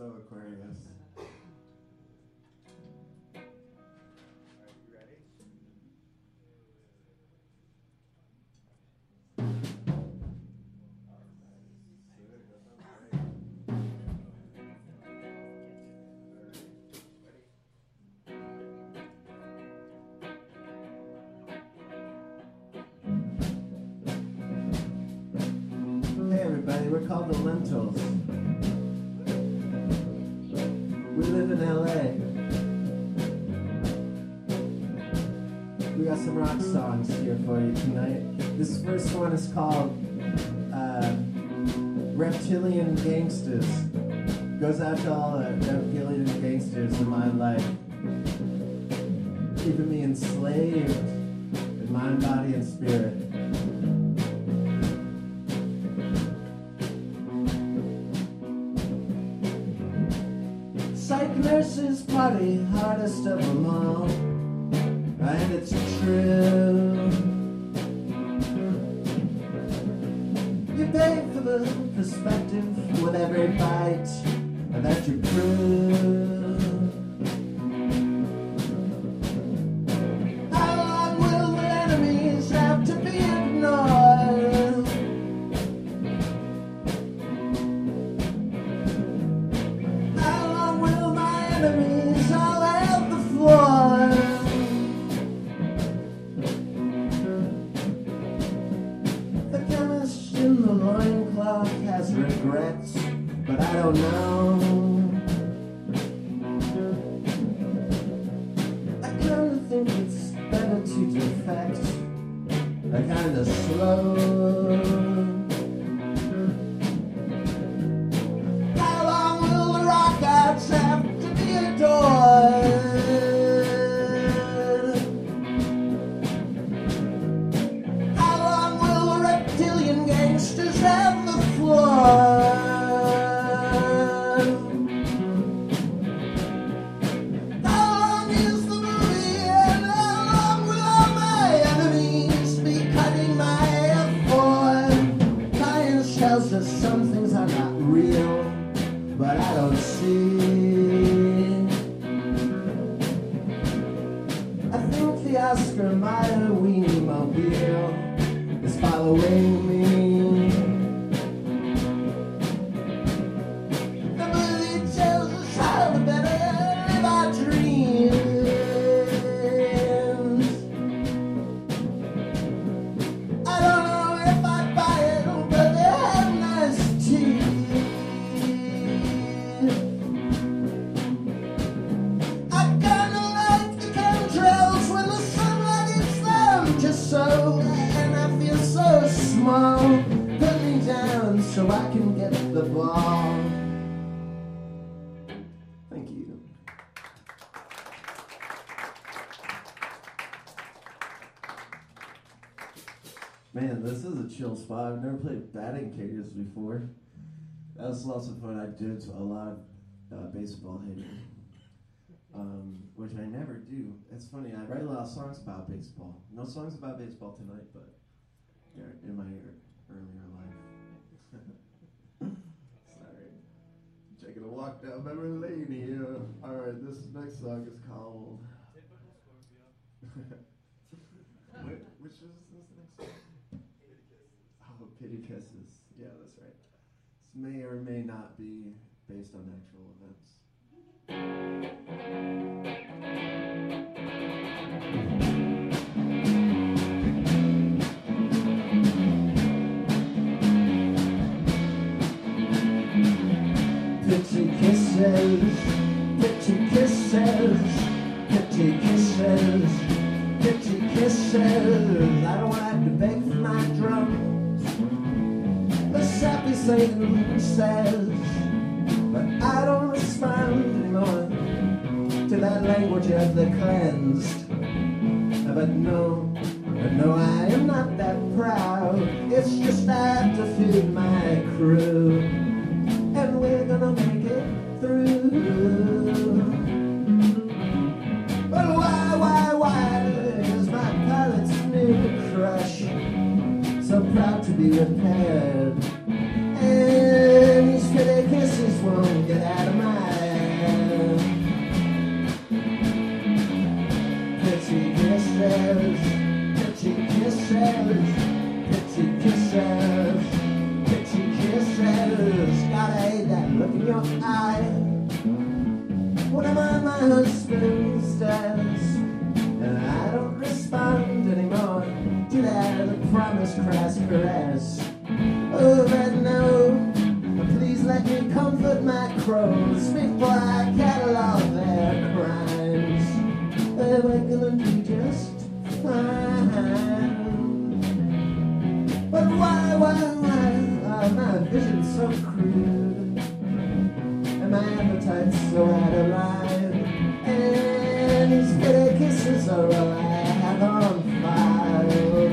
So Aquarius. Hey everybody, we're called the Lentils. We live in LA. We got some rock songs here for you tonight. This first one is called Reptilian Gangsters. Goes out to all the reptilian gangsters in my life. Keeping me enslaved in mind, body, and spirit. Psych nurses party hardest of them all, and it's true. You pay for the perspective with every bite that you prove. How long will the enemies have to be ignored? How long will my enemies all have the floor? The chemist in the loincloth has regrets, but I don't know. I kinda think it's better to defect. I kinda slow. How long will the rock gods have to be adored? How long will the reptilian gangsters have the floor? Some things are not real, but I don't see. I think the Oscar Mayer Weenie Mobile is following me. The movie tells us how to better live our dreams. I don't know if I'd buy it, but they have nice teeth. I kinda like the chemtrails when the sunlight hits them just so, and I feel so small. Put me down so I can get the ball. Thank you. Man, this is a chill spot. I've never played batting cages before. That was lots of fun. I did a lot of baseball hitting, which I never do. It's funny, I write a lot of songs about baseball. No songs about baseball tonight, but they're in my earlier life. Sorry. Taking a walk down memory lane here. Alright, this next song is called... Which is this next song? Oh, Pity Kisses. Yeah, that's right. This may or may not be based on actual events. Pity kisses, pity kisses, pity kisses, pity kisses. I don't have to beg for my drums. The sappy Satan says, but I don't respond anymore to that language of the cleansed. But no, I am not that proud. It's just I have to feed my crew, and we're gonna make it through. But why is my pilot's new crush so proud to be repaired? And these pity kisses won't get out of my off eye when I'm on my husband's stairs, and I don't respond anymore to that promised crass caress. Oh, but no, please let me comfort my crows before I catalog their crimes. We're gonna be just fine. But why are my visions so crude, and my appetite's so out of line, and these bitter kisses are all I have on file.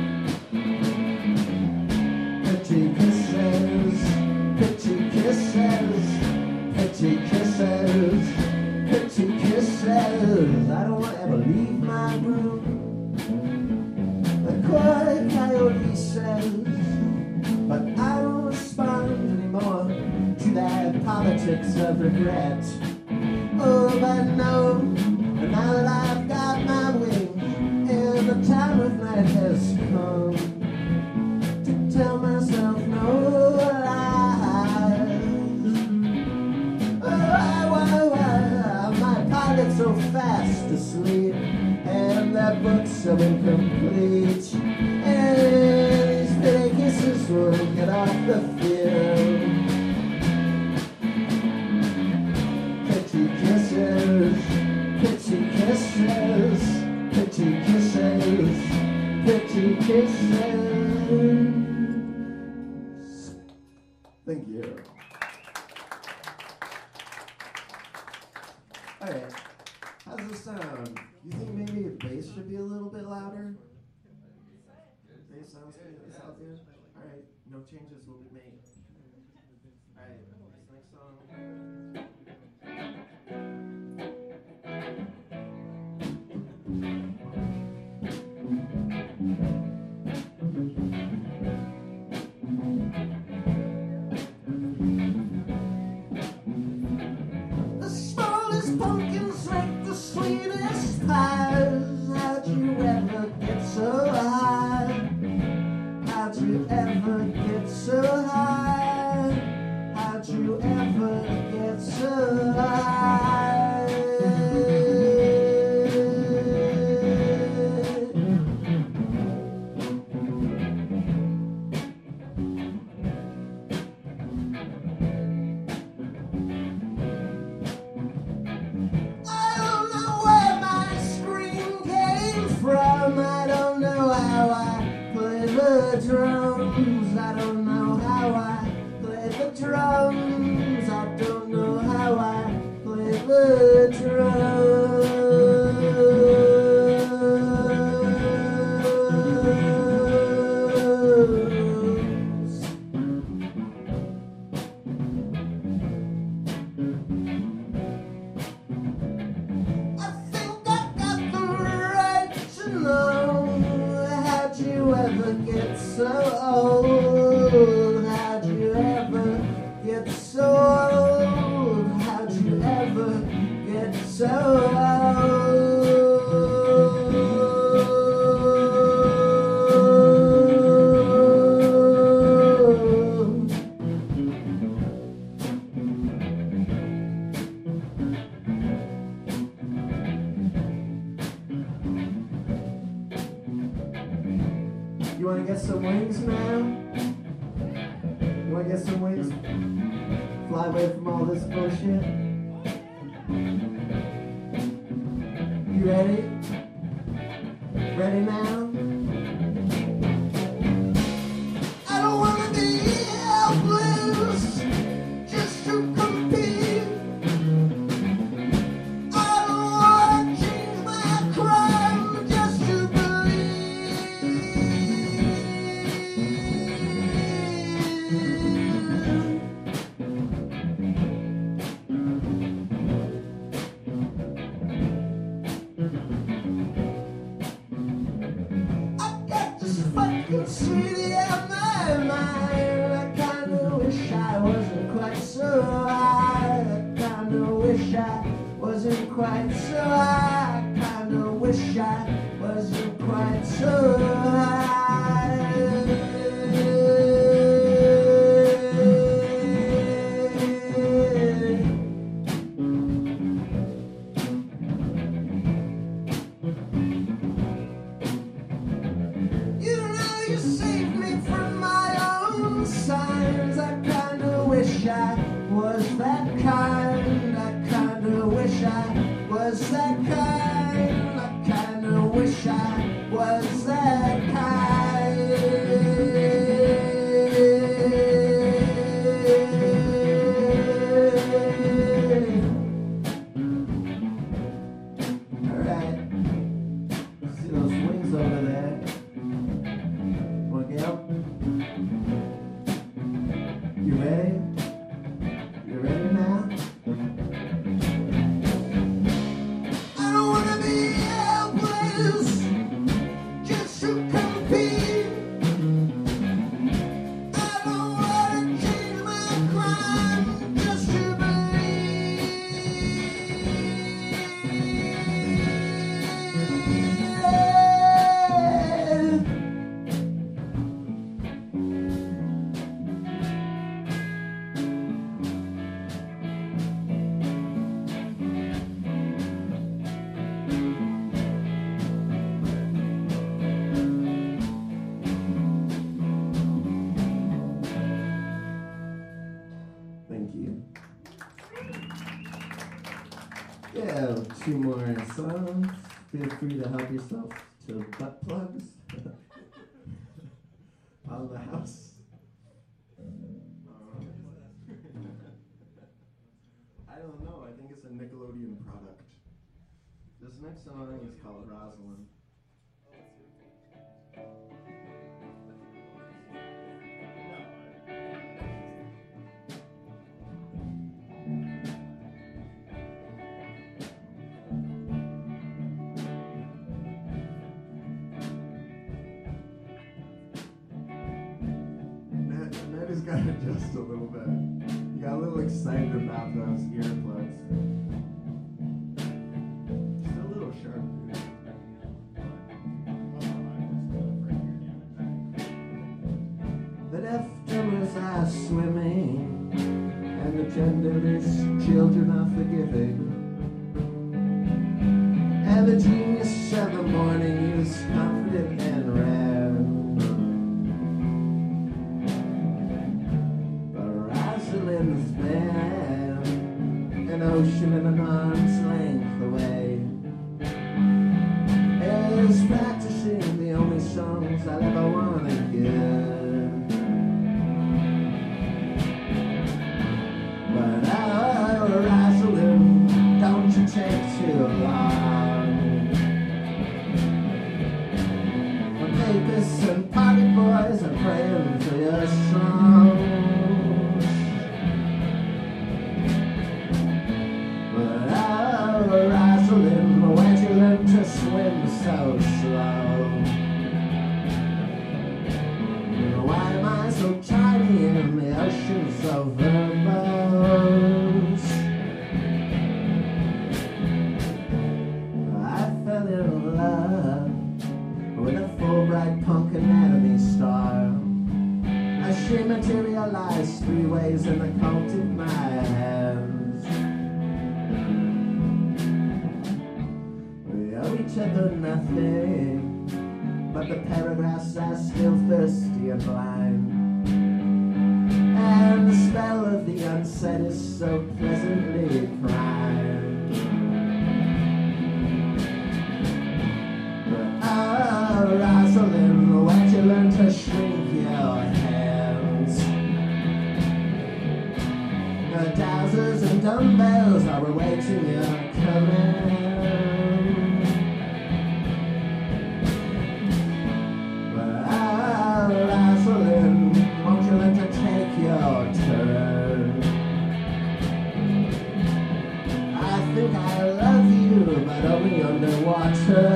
Pretty kisses, pretty kisses, pretty kisses, pretty kisses. I don't want to ever leave my room. The quiet coyote says, but I don't respond anymore to that politics of regret. Oh, but no, now that I've got my wings, and the time of night has come to tell myself no lies. Oh, why my pilot's so fast asleep, and that book's so incomplete, and these bitter kisses won't get off the field. Pretty kisses, pretty kisses, pretty kisses, pretty kisses. Thank you. Alright, how's this sound? You think maybe your bass should be a little bit louder? Bass sounds good? This sounds good? Alright, no changes will be made. Alright, this next song. The smallest pumpkins make the sweetest pies. How'd you ever get so high? How'd you ever get so high? How'd you ever get so high? I don't know where my scream came from. I don't know how I play the drums. I don't know how I play the drums. I don't know how I play the drums. I think I got the right to know. How'd you ever get so old? How'd you ever get so old? How'd you ever get so old? You wanna get some wings, man? You wanna get some wings? Fly away from all this bullshit? You ready? Ready now? I don't wanna be helpless just to compete. I don't wanna change my crime just to I got this fucking city on my mind. I kinda wish I wasn't quite so high. I kinda wish I wasn't quite so high. I kinda wish I wasn't quite so high. wish I was that kind. I kinda wish I was that kind. I kinda wish I was that Alright. See those wings over there? Wanna get up? You ready? You ready now? I don't wanna be helpless, just to compete. I don't wanna change my crime, just to Thank you. Yeah, 2 more songs. Feel free to help yourself to butt plugs out of the house. I don't know. I think it's a Nickelodeon product. This next song is called Rosalind. He's got to adjust a little bit. He got a little excited about those earplugs. Still a little sharp, dude. The deaf-drummers are swimming, and the genderless children are forgiving. And the genius of the morning is confident and rare. Rosalind's been an ocean and an arm's length away. Is practicing the only songs I'll ever want to hear. But oh, Rosalind, don't you take too long. When papists and party boys are praying for your song. Rosalind, why'd you learn to swim so slow? Why am I so tiny in the ocean so verbose? I fell in love with a Fulbright punk anatomy star. As she materialized 3 ways in the cult of my hands. Each other nothing, but the paragraphs are still thirsty and blind. And the spell of the unsaid is so pleasantly prime. But oh, Rosalind, why'd you learn to shrink your hands? The dowsers and dumbbells are awaiting your command. Won't you learn to take your turn? I think I love you, but only underwater.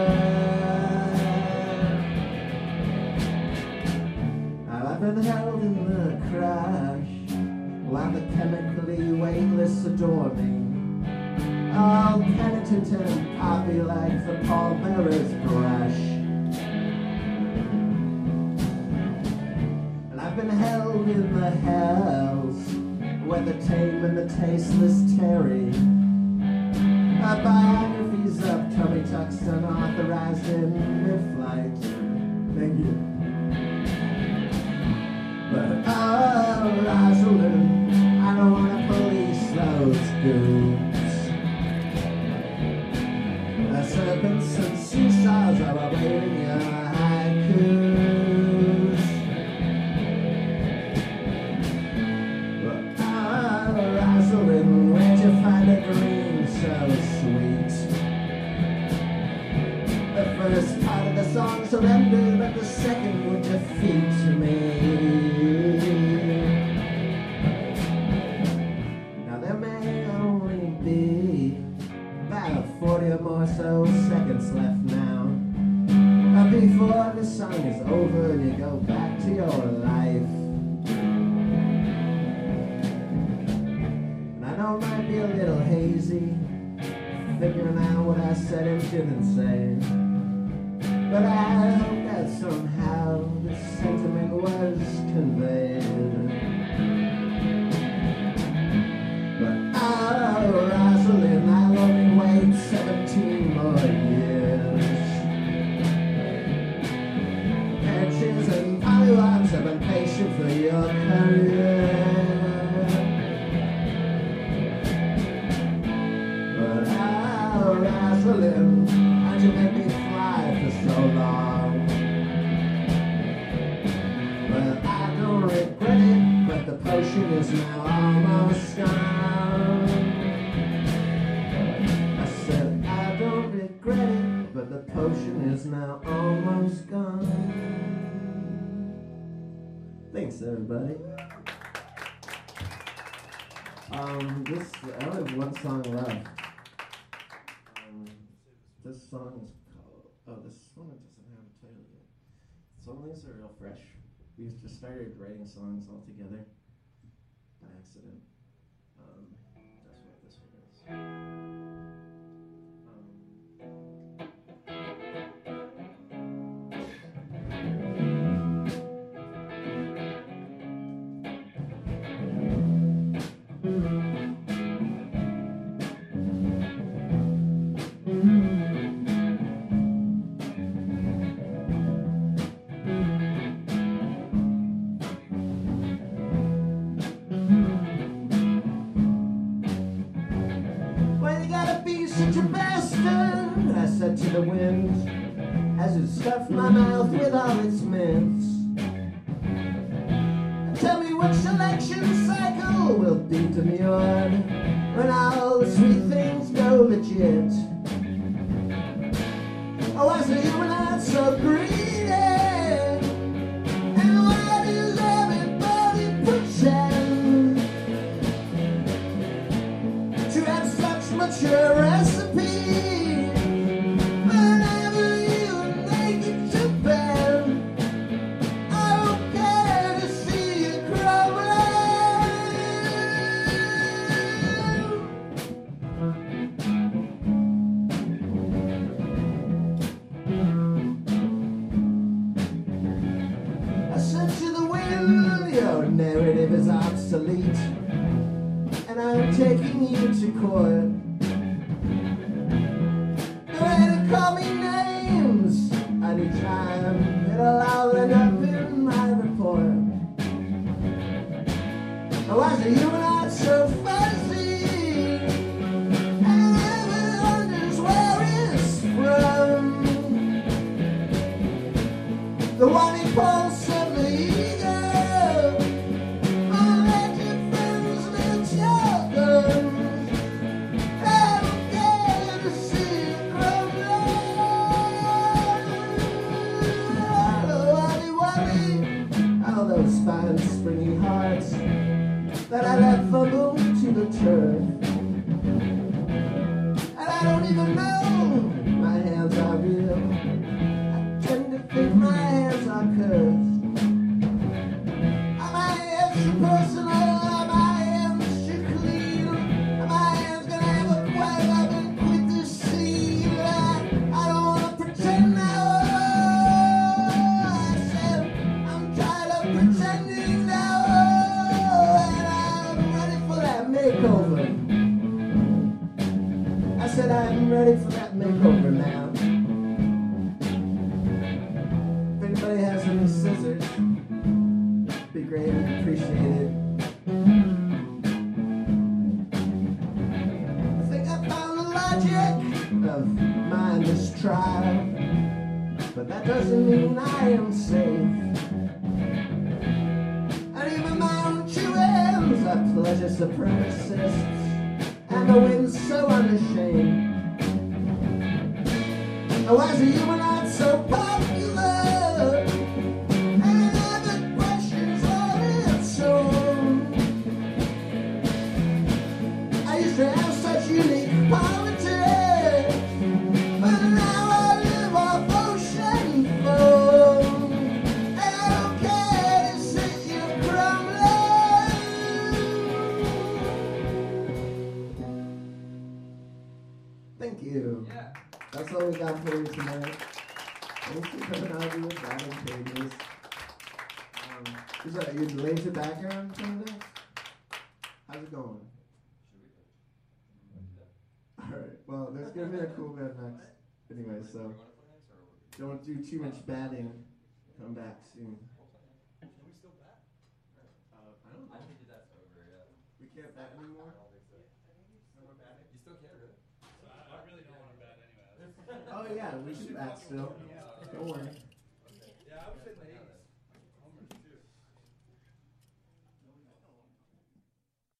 I've been held in the crash while the chemically weightless adore me. All penitent and poppy like the pallbearer's brush. I've been held in the hells where the tame and the tasteless tarry. Biographies of tummy tucks unauthorized in mid-flight. Thank you. But oh, Rosalind, said and didn't say. But I hope that somehow the sentiment was conveyed. But oh, Rosalind, I'll only wait 17 more years. Hedges and pollywogs have been patient for your career. But oh, Rosalind, how'd you make me fly for so long? Well, I don't regret it, but the potion is now almost gone. I said, I don't regret it, but the potion is now almost gone. Thanks, everybody. I only have one song left. This song is called, this one doesn't have a title yet. Some of these are real fresh. We just started writing songs all together by accident. That's what this one is. Such a bastard, I said to the wind, as it stuffed my mouth with all its mints. Tell me which selection cycle will be demurred when all the sweet things go legit. Oh, I say you were not so greedy, and why does everybody pretend to have such mature recipe whenever you make it to bed? I don't care to see you I said to the wind, your narrative is obsolete, and I'm taking you to court. Call me names anytime, it'll all end up in my report. Oh, I say you were not so fuzzy, and everyone wonders where it's from. The one he pulls from the ego, won't let your friends lift your guns. Those fine springy hearts that I let fumble to the turf, and I don't even know my hands are real. I tend to think my hands are cursed. Are my hands too personal? Are my hands too clean? Are my hands gonna ever quite up and quit this scene? I don't wanna pretend now. Pretending now, and I'm ready for that makeover. I said I'm ready for that makeover now. If anybody has any scissors, it'd be great and appreciated. I think I found the logic of my mistrial, but that doesn't mean I am safe. Are pleasure supremacists, and the wind's so unashamed. Oh, as you were not so popular, and other questions on its own. I used to have such unique politics, but now I live off ocean foam, and I don't care to see you crumbling. Thank you. Yeah. all we got for you tonight. Thanks for coming out to the batting pages. Is that your laser background coming next? How's it going? Alright, well, there's gonna be a cool band next. Anyway, so don't do too much batting. Come back soon. Can we still bat? I don't know. I think that's over, yeah. We can't bat anymore? I don't think so. No more batting? You still can, really? I really don't want to bat anyway. Oh yeah, we should bat still. Don't worry.